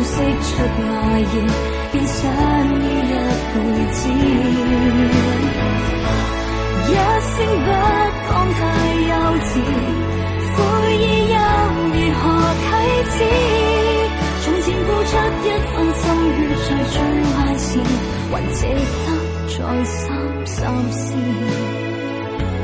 釋出愛意，便想於一輩子。一聲不講太幼稚，悔意又如何啟齒？從前付出一分心血在最壞時，還值得再三思。